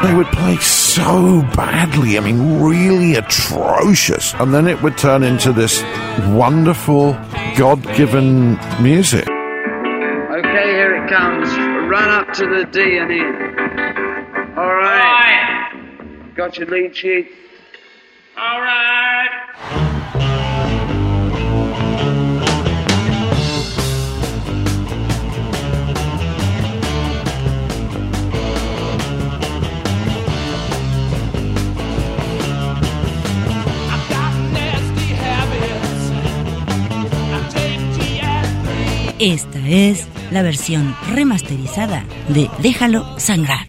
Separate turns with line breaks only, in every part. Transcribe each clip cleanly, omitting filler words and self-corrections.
They would play so badly, I mean, really atrocious. And then it would turn into this wonderful, God-given music.
Okay, here it comes. Run up to the D and E. All right. Got your lead sheet? All right.
Esta es la versión remasterizada de Déjalo Sangrar.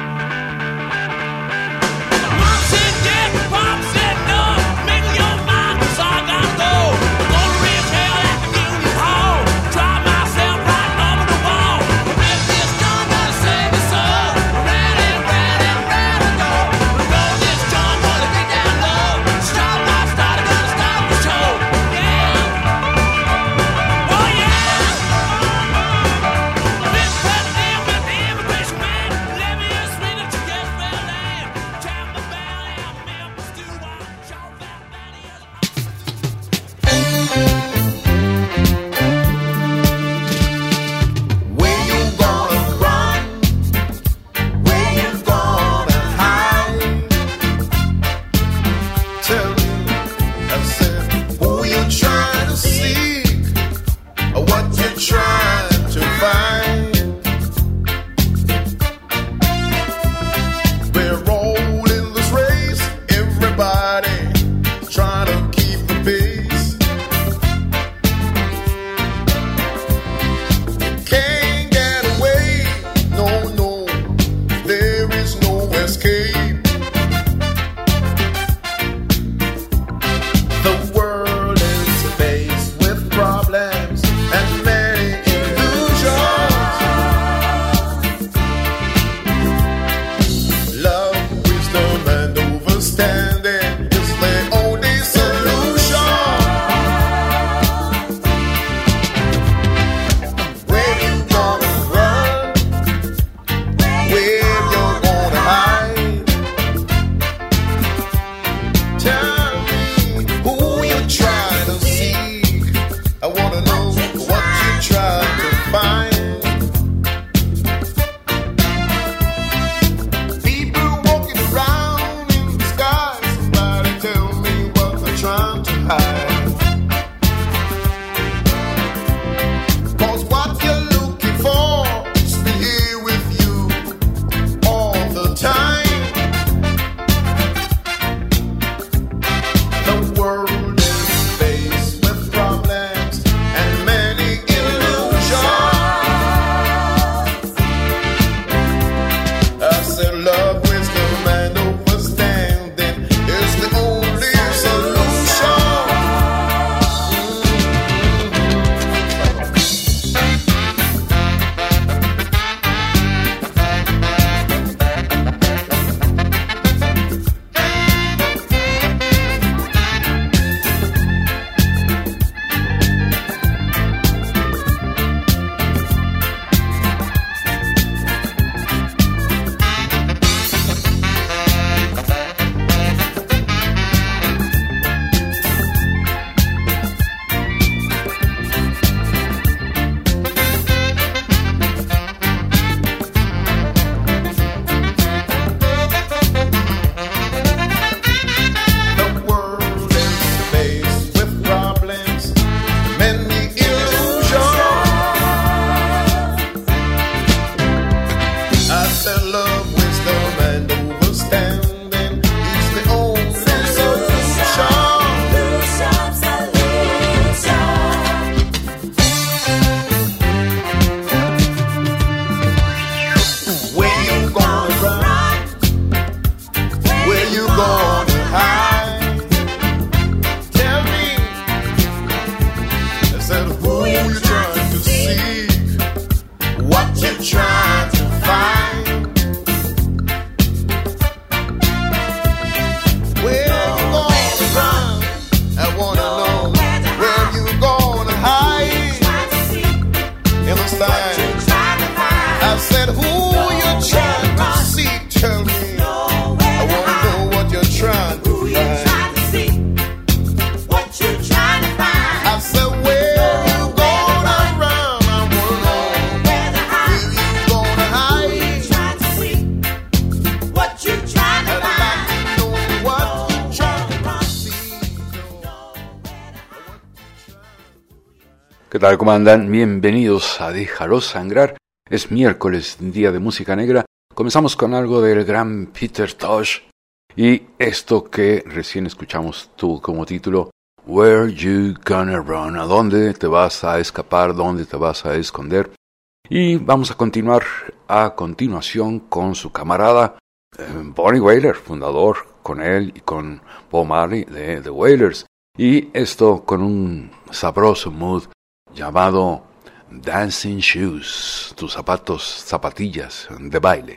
¿Qué tal? ¿Cómo andan? Bienvenidos a Déjalo Sangrar. Es miércoles, día de música negra. Comenzamos con algo del gran Peter Tosh. Y esto que recién escuchamos tuvo como título Where You Gonna Run? ¿A dónde te vas a escapar? ¿Dónde te vas a esconder? Y vamos a continuar a continuación con su camarada Bonnie Wailer, fundador con él y con Bob Marley de The Wailers. Y esto con un sabroso mood llamado Dancing Shoes, tus zapatillas de baile.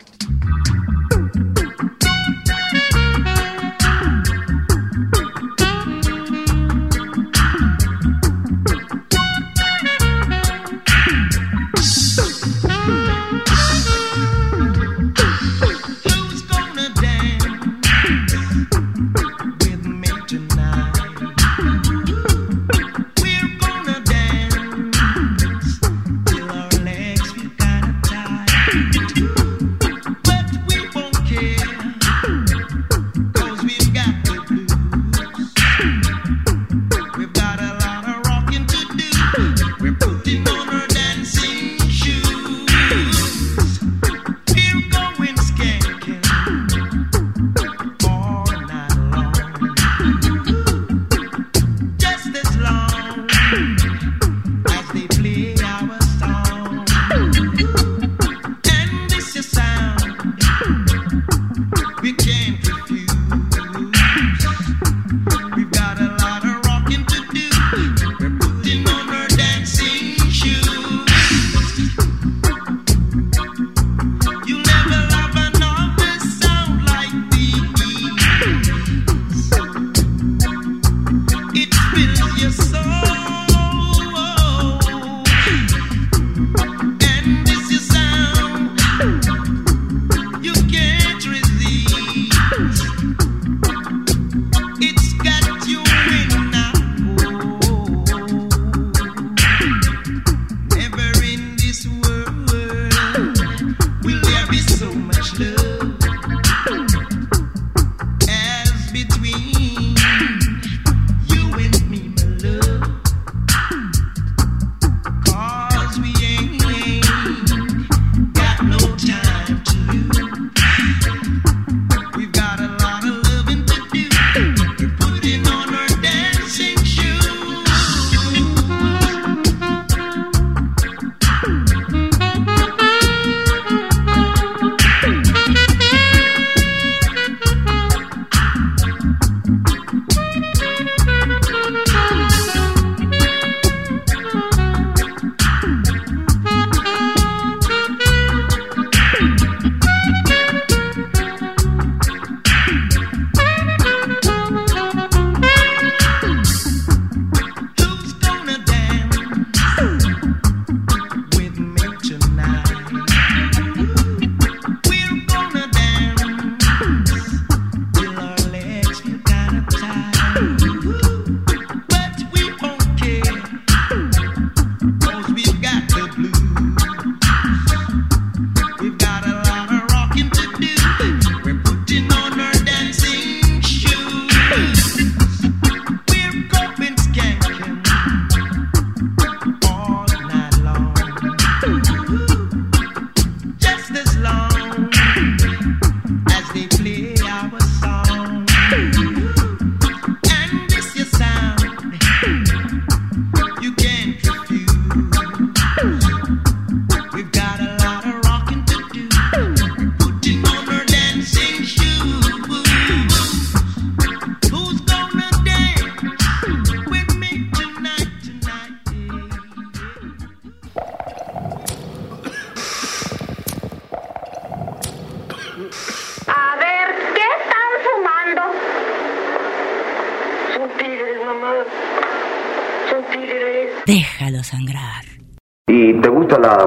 Déjalo sangrar.
¿Y te gusta la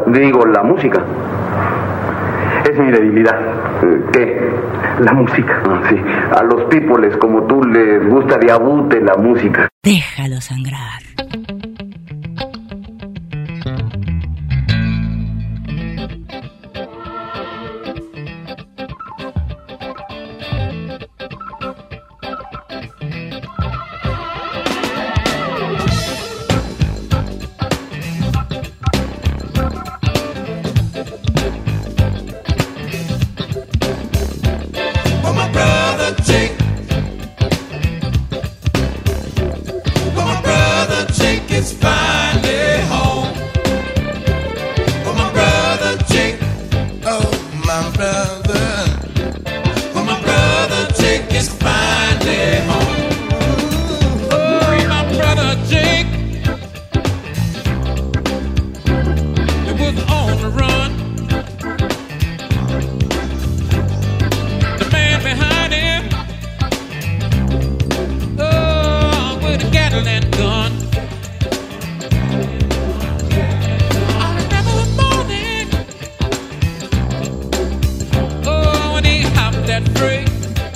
música? Es mi debilidad. ¿Qué? La música. Sí. A los pípoles como tú les gusta de abute la música.
Déjalo sangrar.
my brother. Oh, my brother Jake is finally home. Oh, my brother Jake, it was on the run. The man behind him, oh, with a Gatling gun. Break.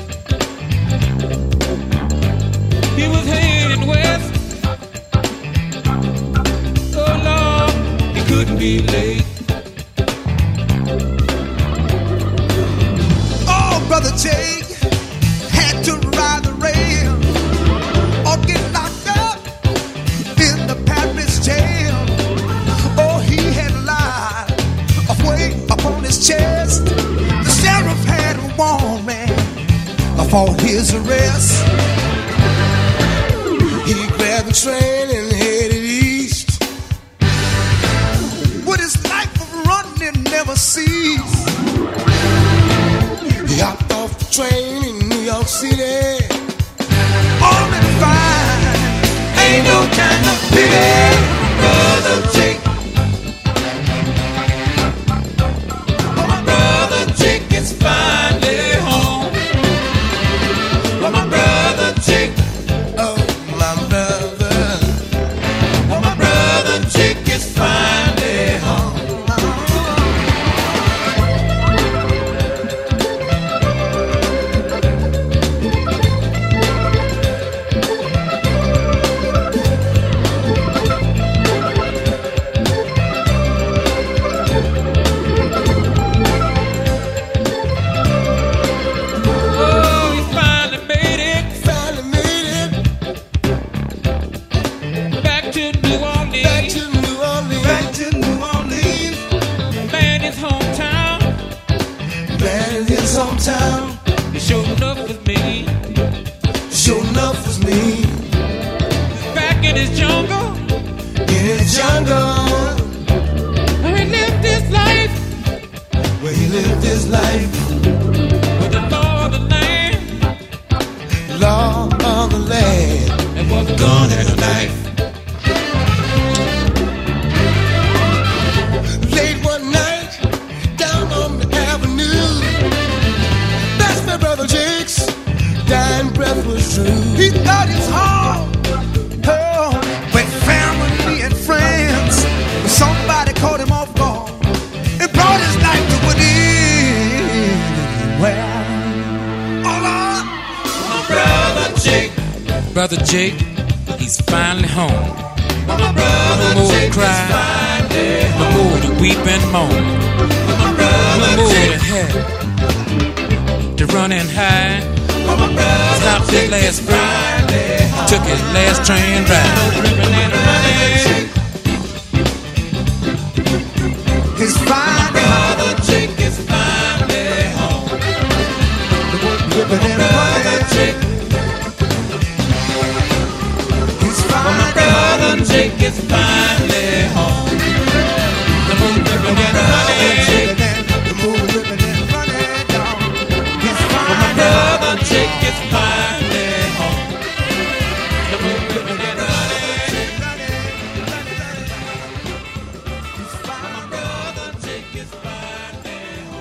He was heading west. Oh Lord, he couldn't be late. Oh, brother Jake had to ride the rail or get locked up in the Paris jail. Oh, he had lied a weight upon his chest. The sheriff had a warrant for his arrest. He grabbed the train and headed east. With his life of running never ceased. He hopped off the train in New York City. All in fine, ain't no kind of pity. Brother Jake, oh, my brother Jake is finally home. My brother Jake, oh my brother, oh my brother Jake is finally home. Hometown, it sure enough was me. Sure enough was me. Back in his jungle, where he lived his life, with the law of the land, and was a gun and a knife. Late one night, down on the avenue, my brother Jake's dying breath was true. He thought his home, with family and friends, but somebody caught him off guard and brought his life to an end. Well, oh Lord, my brother Jake, he's finally home. My brother no more Jake to cry, no more to weep and moan, no more to have to run and hide. Stopped his last break, took his last train ride. His finally brother Jake is finally home. My brother Jake, his finally brother Jake is finally home. The moon ripping and running. The moon ripping and running down. My brother Jake is finally home. The moon ripping and running. My brother Jake is finally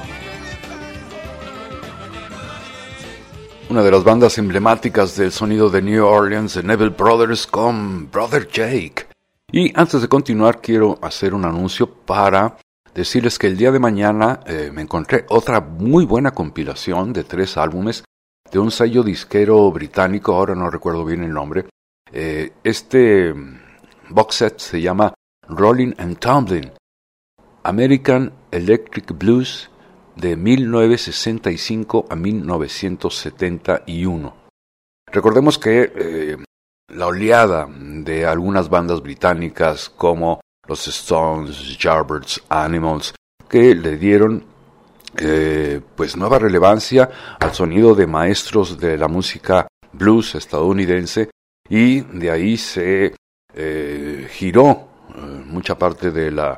home.
Una de las bandas emblemáticas del sonido de New Orleans, The Neville Brothers con Brother Jake. Y antes de continuar quiero hacer un anuncio para decirles que el día de mañana me encontré otra muy buena compilación de 3 álbumes de un sello disquero británico, ahora no recuerdo bien el nombre. Este box set se llama Rolling and Tumbling, American Electric Blues de 1965 a 1971. Recordemos que la oleada de algunas bandas británicas como los Stones, Yardbirds, Animals, que le dieron pues nueva relevancia al sonido de maestros de la música blues estadounidense, y de ahí se giró mucha parte de la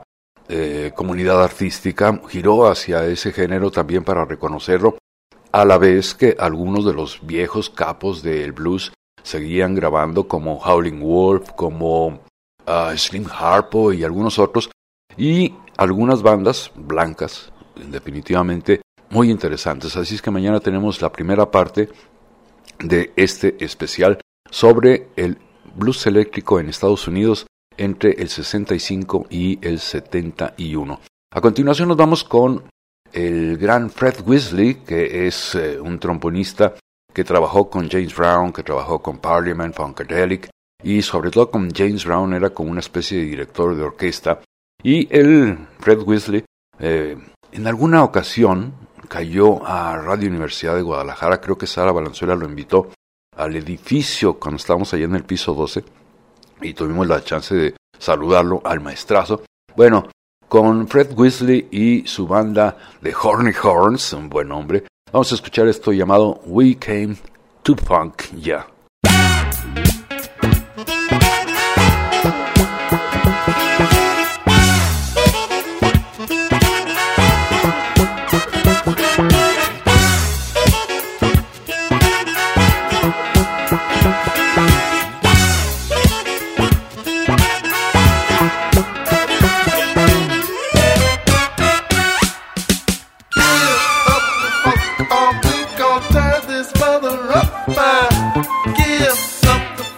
comunidad artística giró hacia ese género también para reconocerlo, a la vez que algunos de los viejos capos del blues seguían grabando, como Howlin' Wolf, como Slim Harpo y algunos otros, y algunas bandas blancas, definitivamente muy interesantes. Así es que mañana tenemos la primera parte de este especial sobre el blues eléctrico en Estados Unidos entre el 65 y el 71. A continuación nos vamos con el gran Fred Weasley, que es un trombonista que trabajó con James Brown, que trabajó con Parliament, Funkadelic, y sobre todo con James Brown era como una especie de director de orquesta. Y Fred Weasley, en alguna ocasión cayó a Radio Universidad de Guadalajara. Creo que Sara Valenzuela lo invitó al edificio cuando estábamos allá en el piso 12 y tuvimos la chance de saludarlo al maestrazo. Bueno, con Fred Weasley y su banda de Horny Horns, un buen nombre, vamos a escuchar esto llamado We Came to Funk Ya.
Give something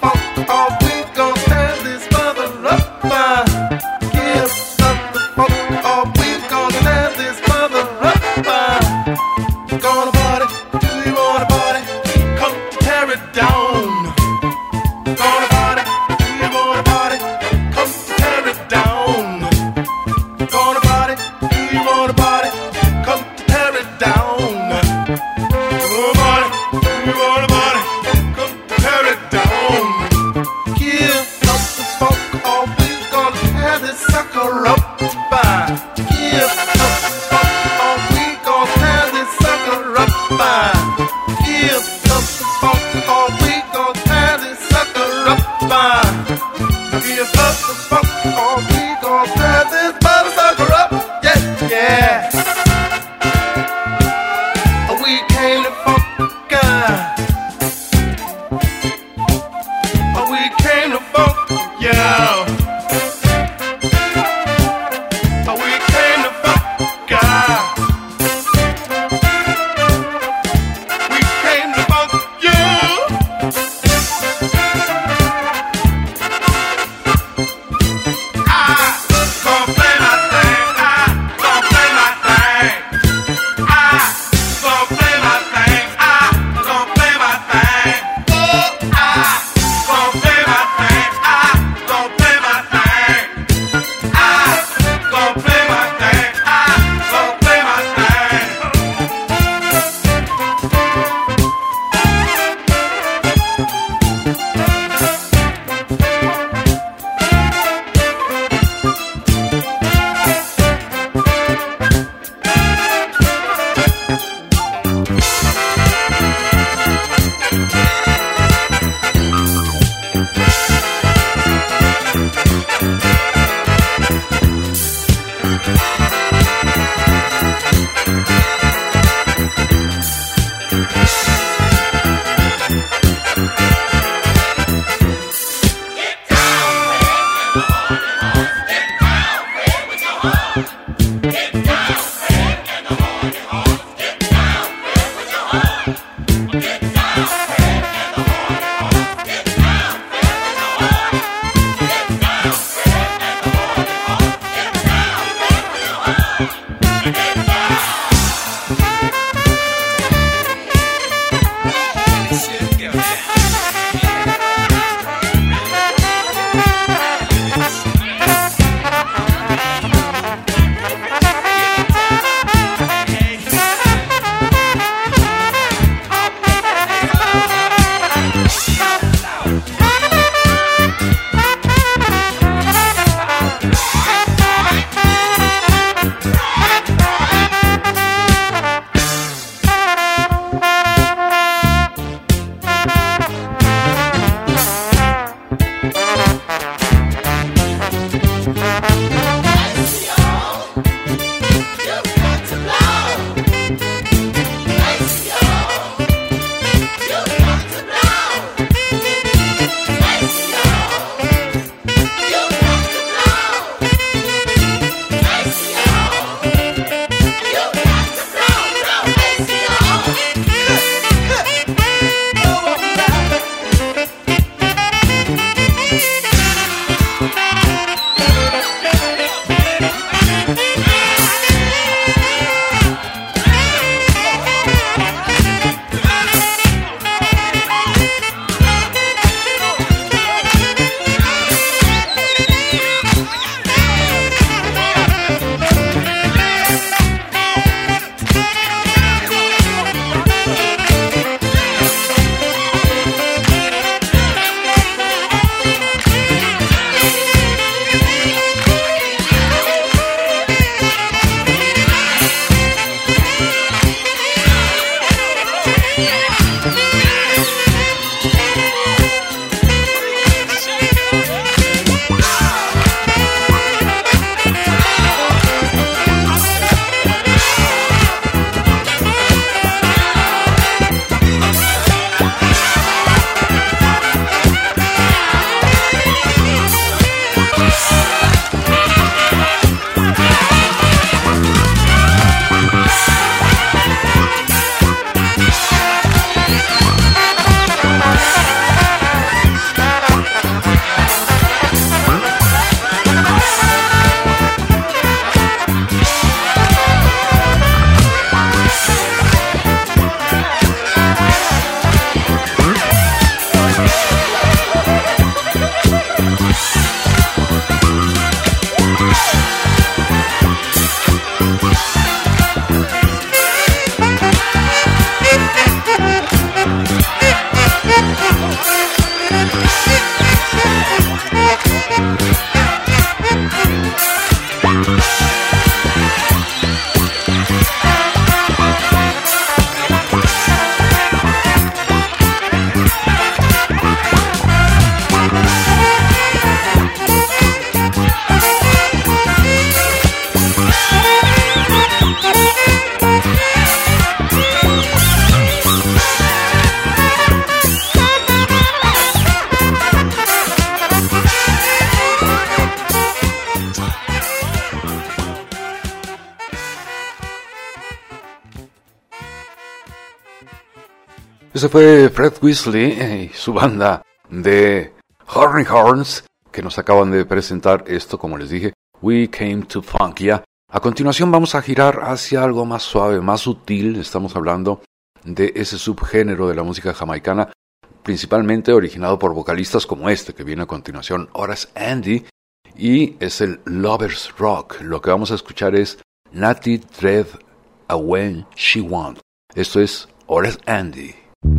Ese fue Fred Weasley y su banda de Horny Horns, que nos acaban de presentar esto, como les dije, We Came to Funk Ya. A continuación vamos a girar hacia algo más suave, más sutil. Estamos hablando de ese subgénero de la música jamaicana, principalmente originado por vocalistas como este que viene a continuación, Horace Andy, y es el Lovers Rock. Lo que vamos a escuchar es Natty Dread a When She Want. Esto es Horace Andy.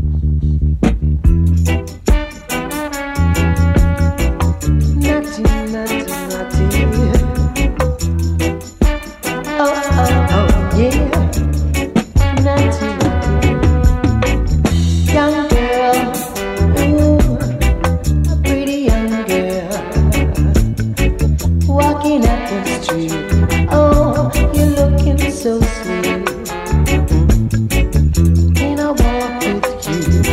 Natty, natty, natty. Oh, oh, oh, yeah. Natty, natty. Young girl, ooh, a pretty young girl, walking up the street. Oh, you're looking so sweet. And I walk with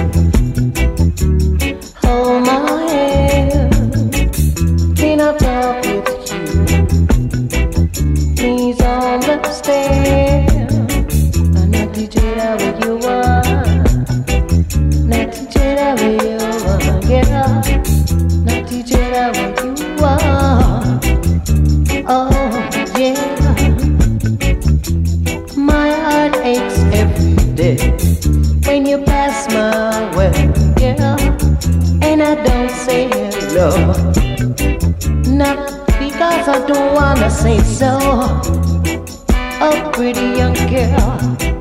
you. Hold my hand. Can I talk with you? Please understand. I'm not the Jada where you are. Not the Jada where you are, yeah. Not the Jada where you are. Oh, yeah. My heart aches every day when you pass my way, yeah. And I don't say hello, not because I don't wanna say so. Oh, pretty young girl,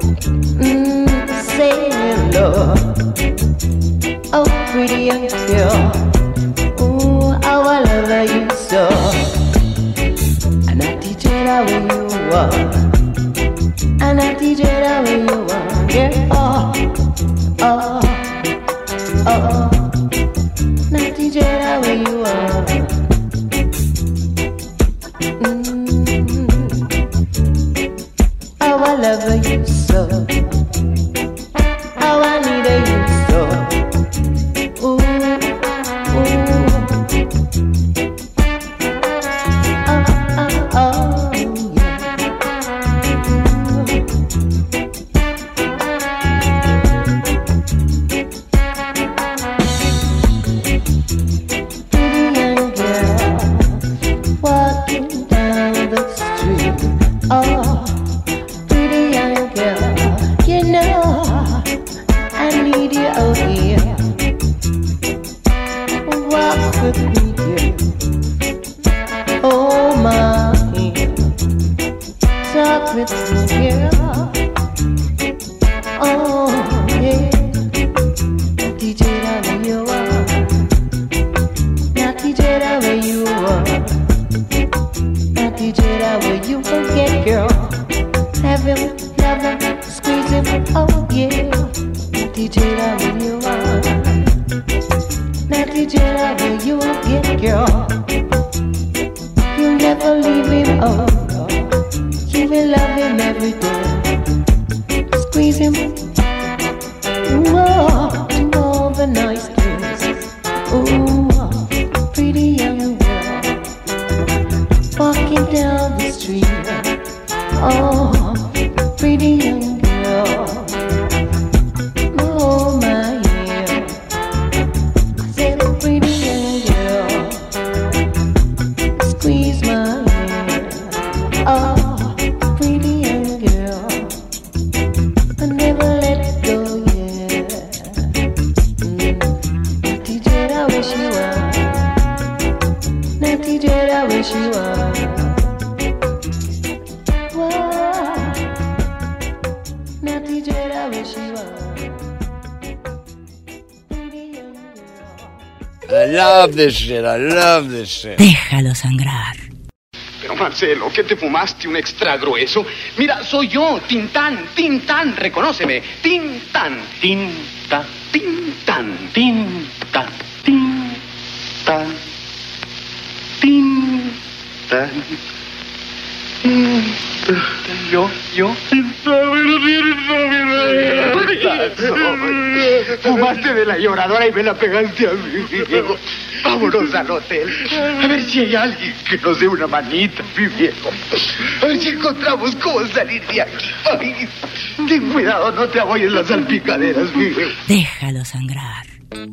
say hello. Oh, pretty young girl, ooh, how I love you so. And I teach you that way you are. And I teach you that way you are, yeah. Oh, oh, oh. And I teach you that way you are. How I love you so. How I need you so. Ooh, ooh. Oh, oh, oh, yeah. Pretty young girl, walking down the street. Oh, pretty young girl, you know I need you, oh yeah. Walk with me, girl. Oh my, talk with me, girl. Oh yeah. DJ that where you are. Not DJ that where you are. Not DJ that where you forget, girl. Have him, love him, squeeze him, oh yeah. Not DJ that where you are. Not DJ that where you get, girl. You never leave him, oh no. You will love him every day. Squeeze him, oh, do all the nice things. Ooh, pretty young girl, walking down the street. Oh, pretty young girl. Oh my, yeah. I said, pretty young girl, squeeze my hand. Oh, pretty young girl, I never let go, yeah. Natty Dread, I wish you were. Natty Dread, I wish you were. Natty Dread, I wish you were. Pretty young girl.
I love this shit, I love this shit.
Déjalo sangrar.
Pero Marcelo, ¿qué te fumaste? ¿Un extra grueso? Mira, soy yo, Tintán, Tintán, reconóceme. Tintán, Tintán, Tintán, Tintán, Tintán, Tintán. Yo. Fumaste de la lloradora y me la pegaste a mí. Vámonos al hotel. A ver si hay alguien que nos dé una manita, mi viejo. A ver si encontramos cómo salir de aquí. Ay. Ten cuidado, no te apoyes las salpicaderas, fíjate.
Déjalo sangrar.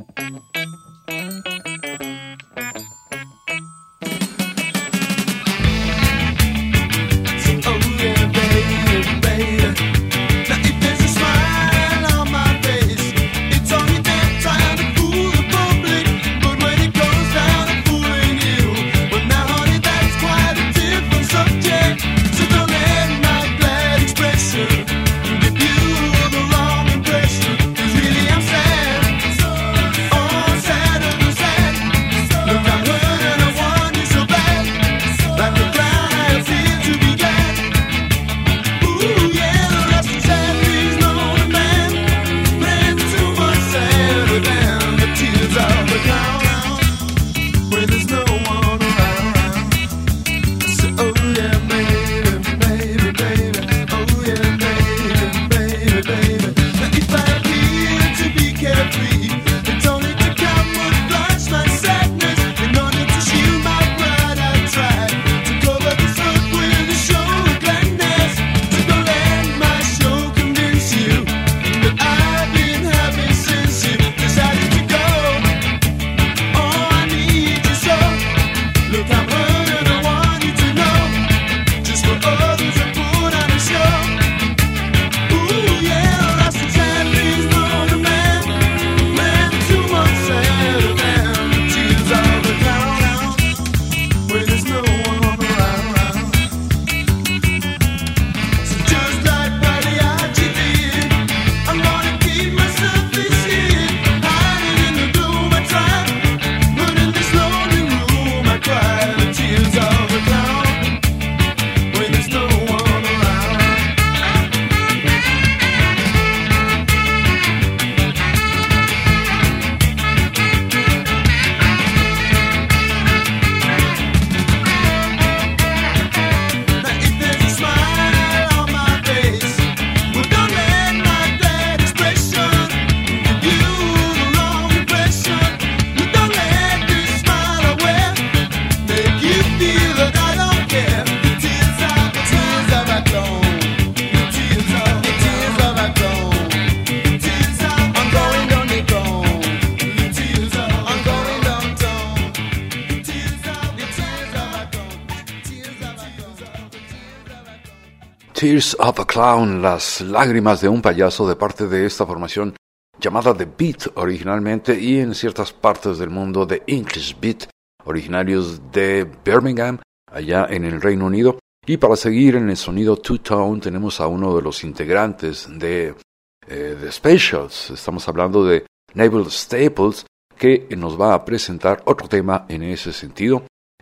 Tears of a Clown, las lágrimas de un payaso, de parte de esta formación llamada The Beat originalmente, y en ciertas partes del mundo The English Beat, originarios de Birmingham, allá en el Reino Unido. Y para seguir en el sonido two-tone tenemos a uno de los integrantes de The Specials. Estamos hablando de Neville Staples, que nos va a presentar otro tema en ese sentido.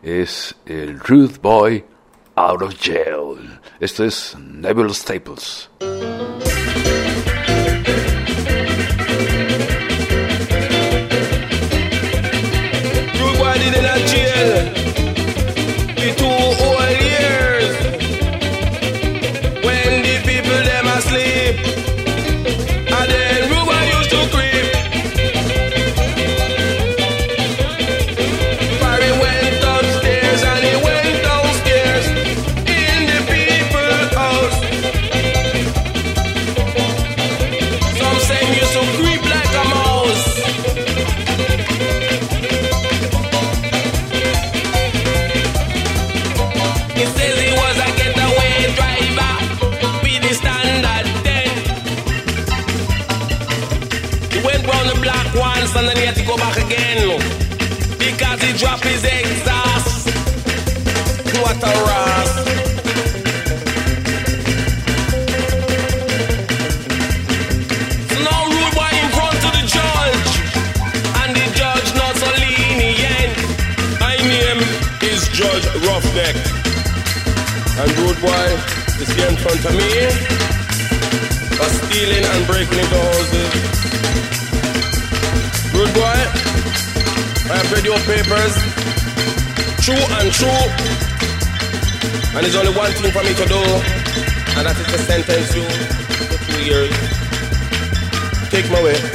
Es el Rude Boy Out of Jail. Esto es Neville Staples.
Rude boy did in a jail for 2 whole years. When the people them asleep, and then Rude boy used to creep. For he went upstairs and he went downstairs in the people's house. Some say he used to creep like a mouse. He says he was a getaway driver with the standard 10. He went round the block once and then he had to go back again because he dropped his exhaust. What a ras. So now Rude boy in front of the judge, and the judge not so lenient. My name is Judge Roughneck, and Rude boy is here in front of me for stealing and breaking into houses. Rude boy, I have read your papers, true and true, and there's only one thing for me to do, and that is to sentence you to 2 years. Take my way.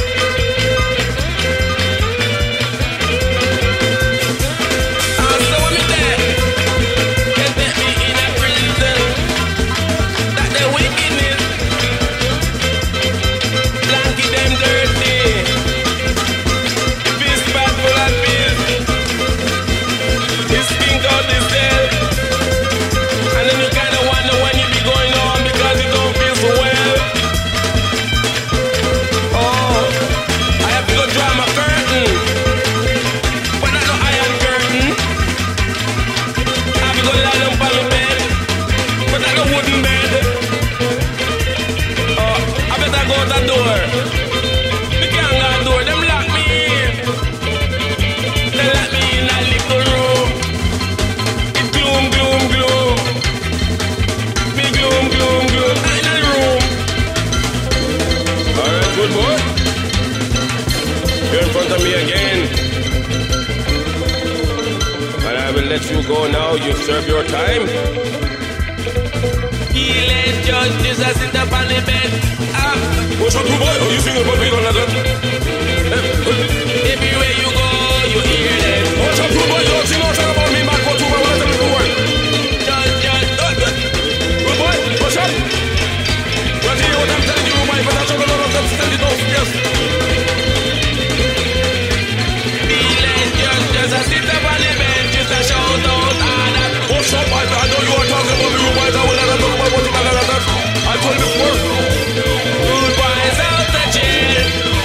And so when me there, they put me in a prison. That the wickedness door. Me can't go door, them lock me in. They lock me in a little room. It gloom, gloom, gloom. Me gloom, gloom, gloom. In a room. Alright, good boy. You're in front of me again. And I will let you go now. You've served your time. Healing judge, Jesus sit up on the bed. What's up, boy? Oh, you singing about me on that? Everywhere you go, you hear them. What's up, boy? You don't sing no song about me, man. Go to my wife and the word. Judge. Good boy, what's up? Well, tell you what I'm telling you, my friend. I'm talking about them standing downstairs. Healing judge, Jesus sit up on the bed. Just a shout out. What's up, my friend? I know you are talking about me, boys. I will not talk about what you got at that. I told you before. Rude boys out the jail.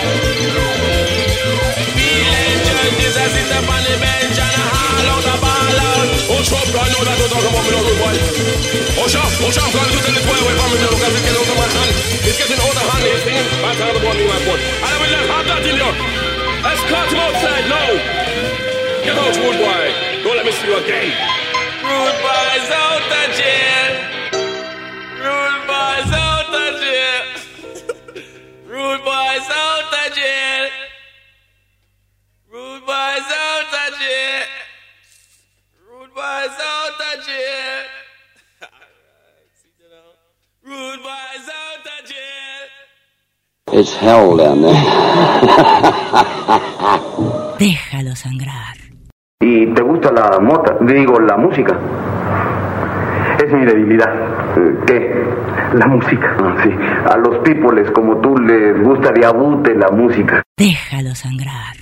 Feeling judges as sit up on the bench and a haul out a ball out. What's up, I know that you talk about me, no rude boy. What's up, I'm going to tell this boy away from me now because it's getting out of my hand. It's getting out of hand, he's singing. I'm talking about me, my boy. And I will not have that in here. Let's cut him outside now. Get out, rude boy. Don't let me see you again. Rude boys out of jail. Rude boys out of jail. Rude boys out of jail. Rude boys out of jail. Rude boys out of jail. Rude boys out of jail.
It's hell down there.
Déjalo sangrar.
¿Y te gusta la mota? Digo, la música. Es mi debilidad. ¿Qué? La música. Sí. A los pípoles como tú les gusta de abute la música.
Déjalo sangrar.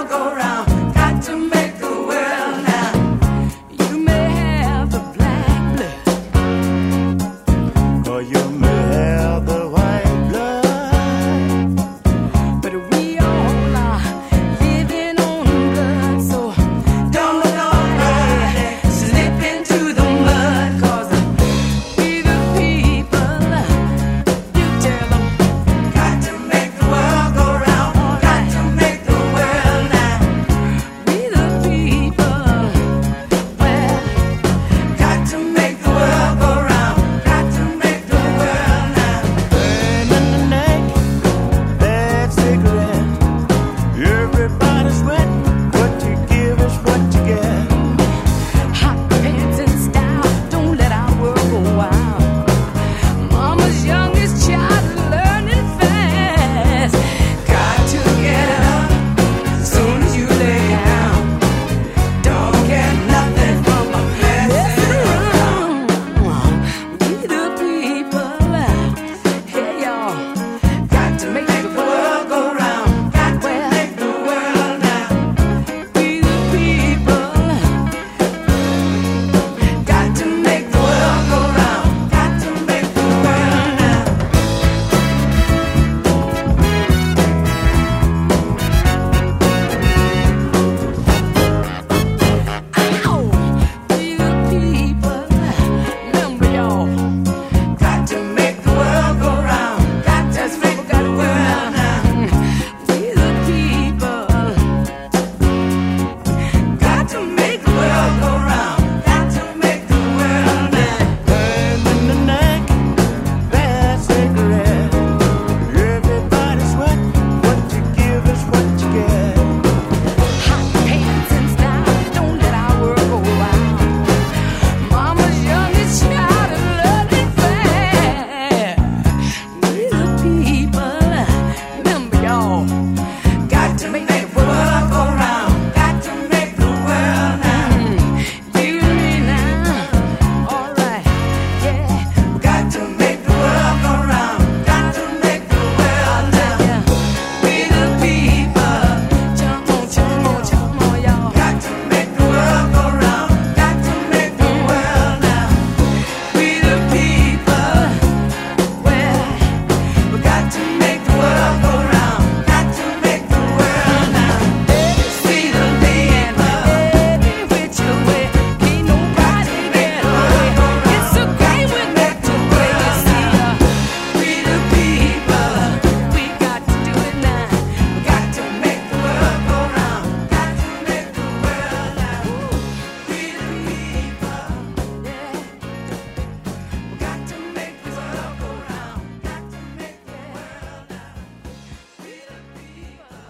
Black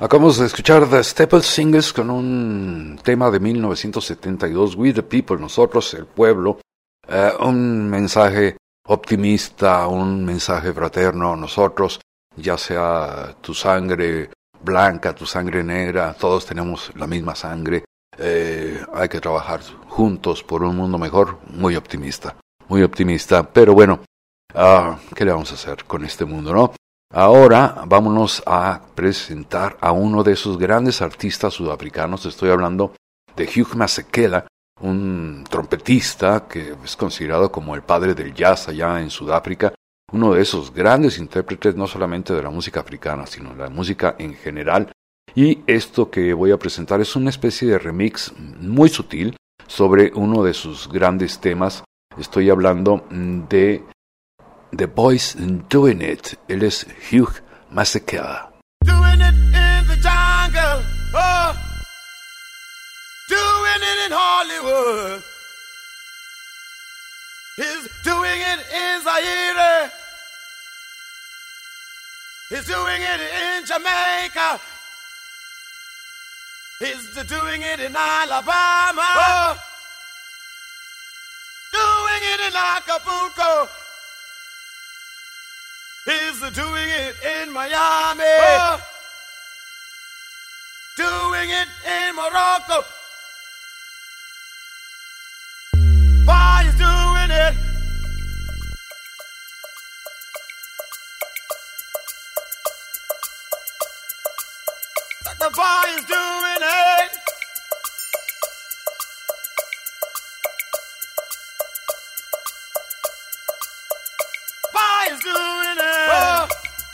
Acabamos de escuchar The Staple Singles con un tema de 1972, We the People, nosotros, el pueblo, un mensaje optimista, un mensaje fraterno, nosotros, ya sea tu sangre blanca, tu sangre negra, todos tenemos la misma sangre, hay que trabajar juntos por un mundo mejor, muy optimista, pero bueno, ¿qué le vamos a hacer con este mundo, no? Ahora vámonos a presentar a uno de esos grandes artistas sudafricanos. Estoy hablando de Hugh Masekela, un trompetista que es considerado como el padre del jazz allá en Sudáfrica, uno de esos grandes intérpretes no solamente de la música africana, sino de la música en general. Y esto que voy a presentar es una especie de remix muy sutil sobre uno de sus grandes temas. Estoy hablando de The Boys Doing It. Él es Hugh Masekela.
Doing it in the jungle, oh, doing it in Hollywood. He's doing it in Zaire. He's doing it in Jamaica. He's doing it in Alabama. Oh, doing it in Acapulco. He's doing it in Miami. Oh, doing it in Morocco. Boy, he's doing it. The boy is doing it. Boy is doing it. Oh.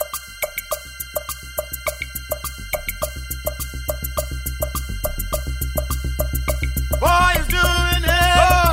Boy is doing it. Oh.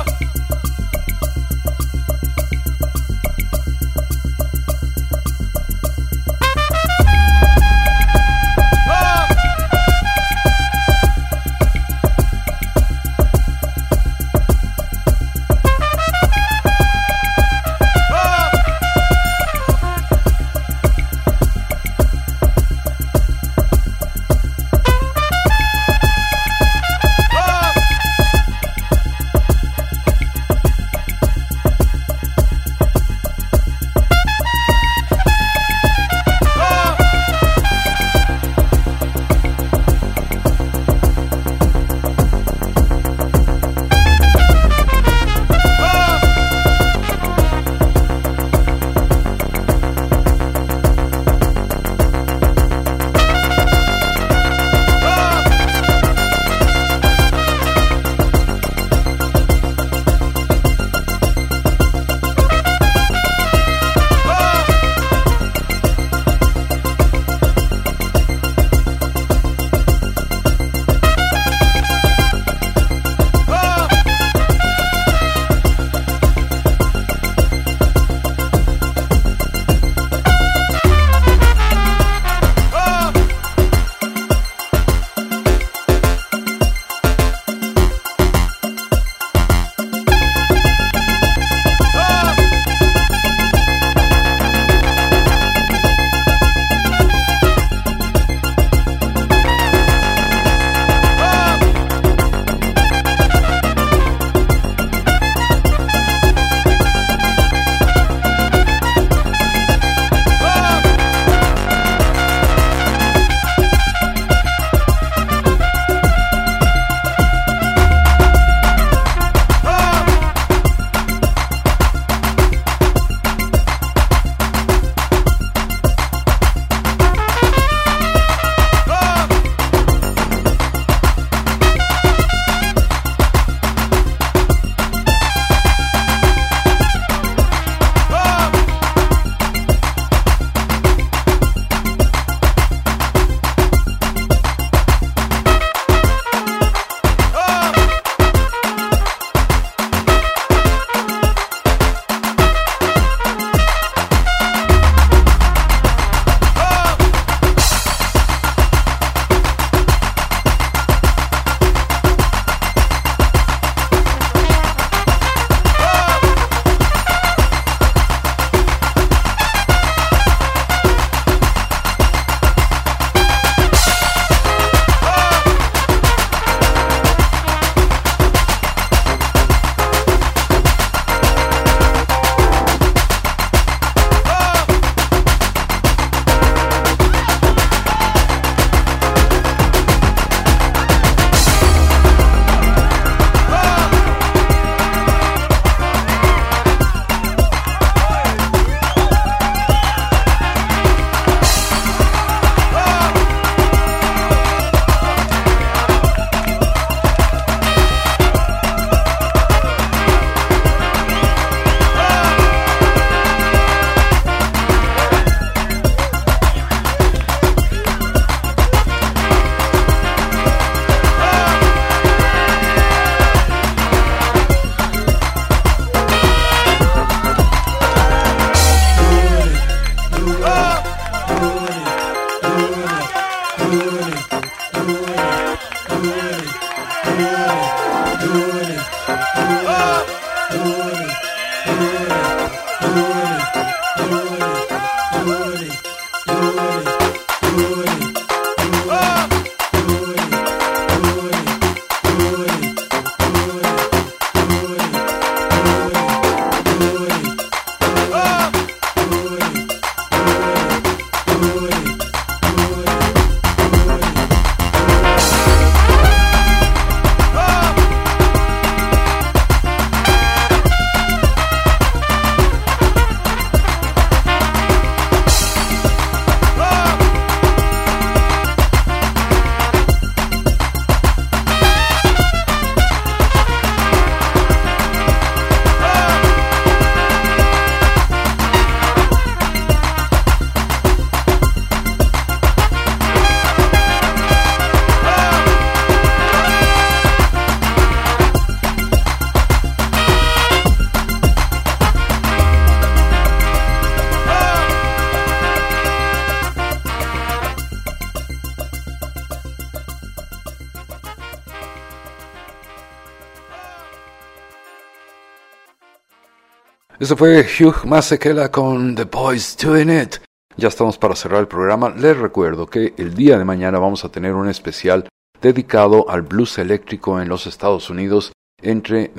Ese fue Hugh Masekela con The Boys Doing It. Ya estamos para cerrar el programa. Les recuerdo que el día de mañana vamos a tener un especial dedicado al blues eléctrico en los Estados Unidos entre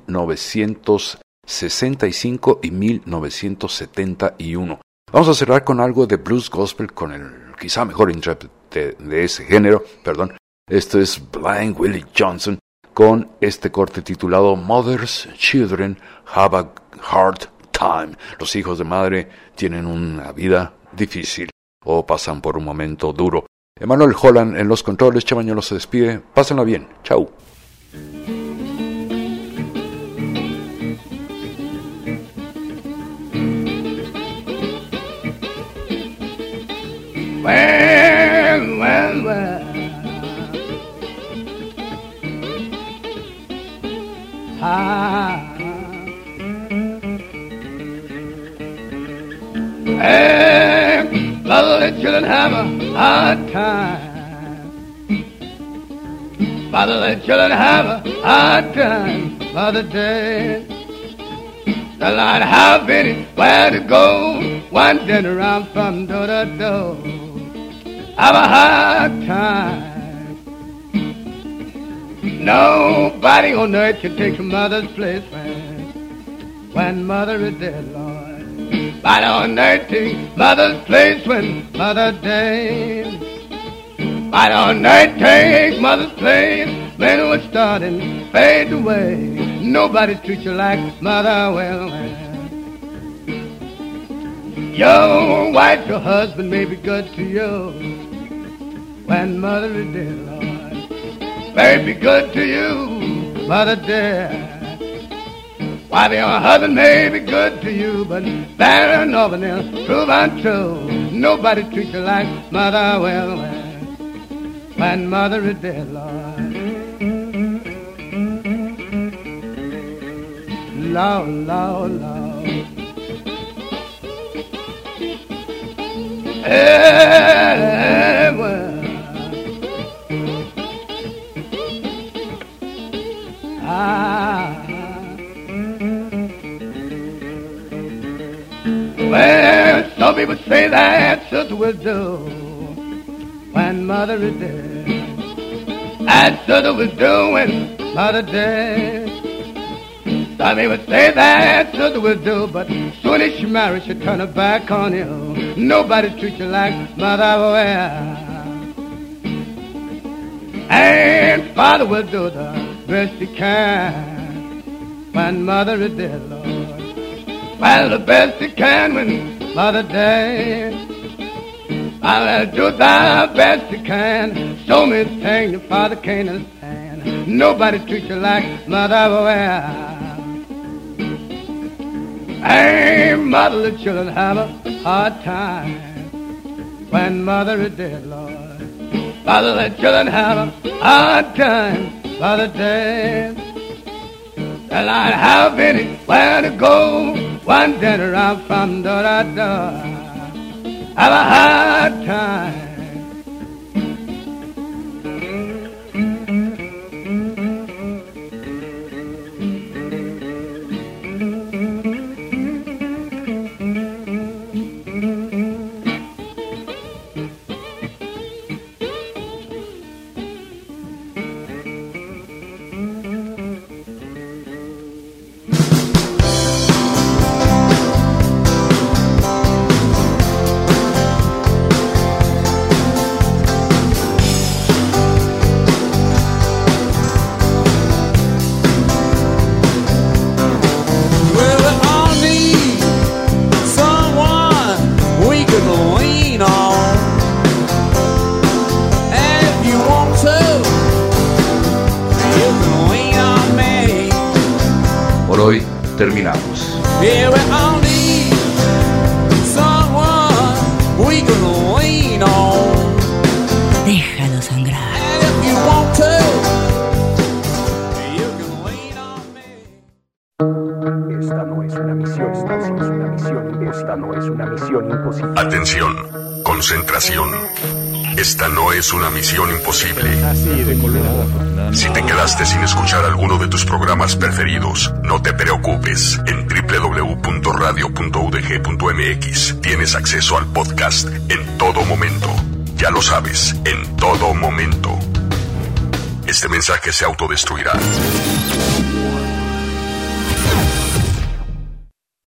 1965 y 1971. Vamos a cerrar con algo de blues gospel con el quizá mejor intérprete de ese género, Esto es Blind Willie Johnson con este corte titulado Mother's Children Have a Hard Time. Los hijos de madre tienen una vida difícil o pasan por un momento duro. Emmanuel Holland en los controles. Chamañolo se despide. Pásenla bien. Chau.
Well. Mother, children have a hard time. Father, the children have a hard time. Mother dead. The Lord have anywhere to go. Wandering around from door to door. Have a hard time. Nobody on earth can take a mother's place when mother is dead, Lord. Nobody on earth take mother's place when mother dead. Nobody on earth take mother's place when we're starting to fade away. Nobody treats you like mother well. Your wife, your husband may be good to you when mother is dead, Lord. May be good to you, mother dear. Wife, your husband may be good to you, but better and over there, prove untrue. Nobody treats you like mother well, when mother is dead, Lord. Lord, Lord, Lord. Hey, well. Well, some people say that sister will do when mother is dead. That sister will do when mother dead. Some people say that sister will do, but soon as she marries, she'll turn her back on you. Nobody treats you like mother will. And father will do the best he can when mother is dead, Lord. Well, the best he can when mother dead. I'll do the best he can. So many things your father can't understand. Nobody treats you like mother will. Hey, mother, the children have a hard time when mother is dead, Lord. Father, the children have a hard time, mother dead. Well, I have anywhere to go, wandering around from door to door. Have a hard time.
terminamos.
Yeah, we all need someone we can lean on.
Déjalo sangrar.
And if you want to, you can lean on me.
Esta no es una misión, esta no es una misión imposible.
Atención, concentración. Esta no es una misión imposible. Si te quedaste sin escuchar alguno de tus programas preferidos, no te preocupes. En www.radio.udg.mx tienes acceso al podcast en todo momento. Ya lo sabes, en todo momento. Este mensaje se autodestruirá.